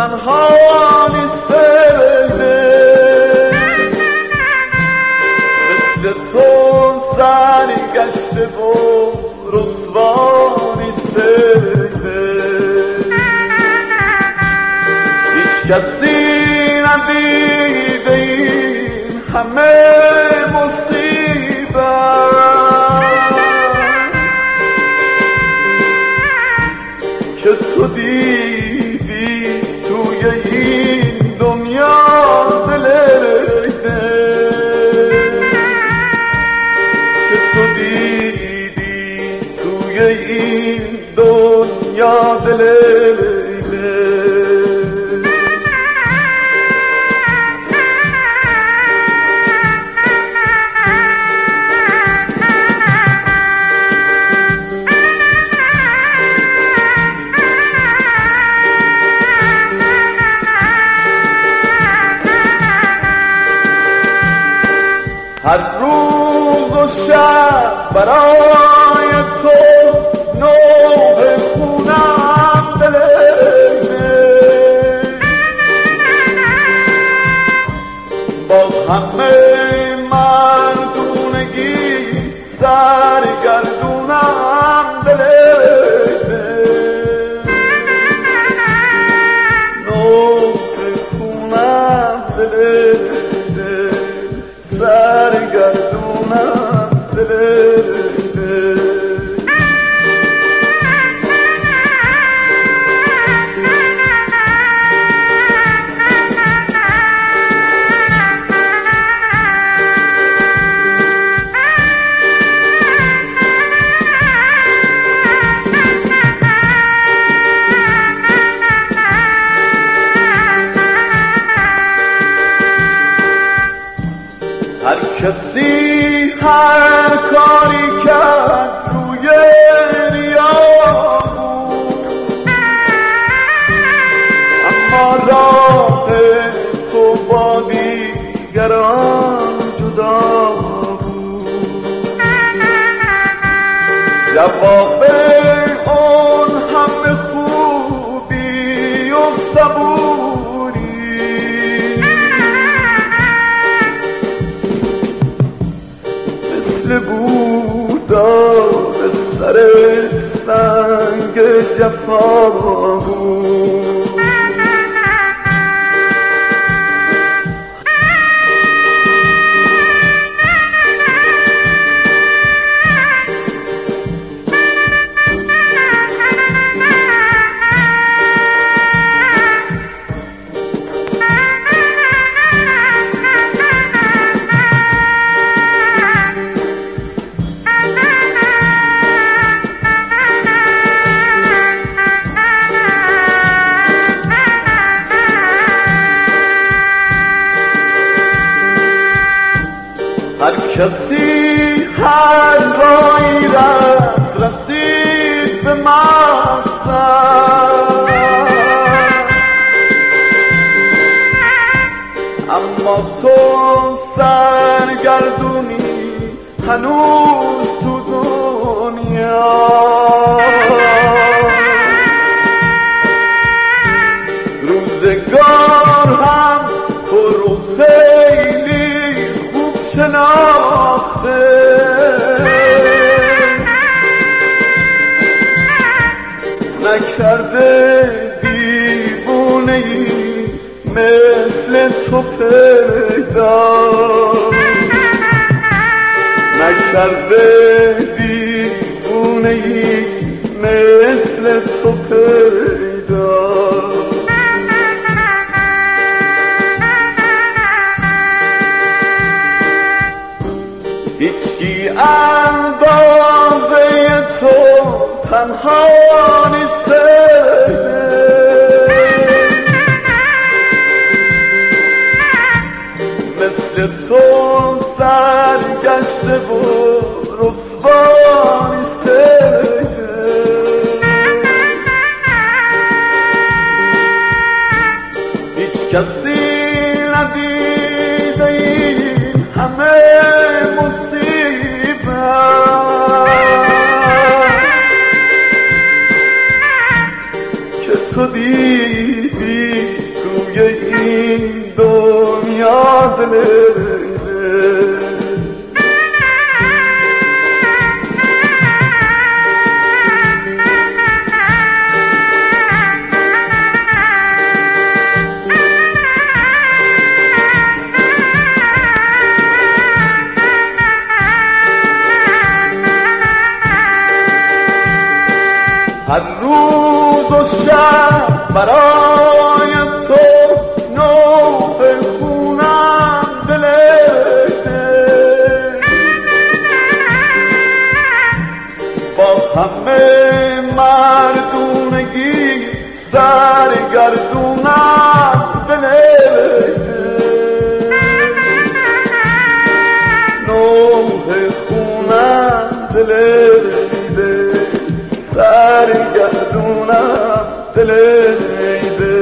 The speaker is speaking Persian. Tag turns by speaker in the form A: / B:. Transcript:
A: تنها نیست مثل تو سرگشته و رسوا نیست هیچ کسی ندیده این همه مصیبت که تو دیدی توی این دنیا دلده که تو دیدی توی این دنیا دلده هر روز و شب برای تو نوح خونم دلده با همه مردونگی سرگردونم دلده نوح خونم دلده سرگردونم دلده هر کسی هر کاری کرد روی ریا بود اما راه تو با دیگران جدا بود جواب اون همه خوبی و صبوری مثل بودار سر سنگ جفا بود هر کسی هر راهی رفت رسید به مقصد اما تو سرگردونی هنوز تو دنیا روزگار هم تو رو خیلی خوب شناخته نکرده دیوونه‌ای مثل تو پیدا نکرده دیوونه‌ای مثل تو پیدا هیچکی اندازه تو تنها نیست مثل تو سرگشته و رسوا نیست هیچ کسی ندیده این همه که تو دیدی این دنیا دلیده هر روز و شب برای تو نوبه خونم دلیده با همه مردونگی سرگردونم دلیده نوبه خونم دلیده سرگردونم دلیده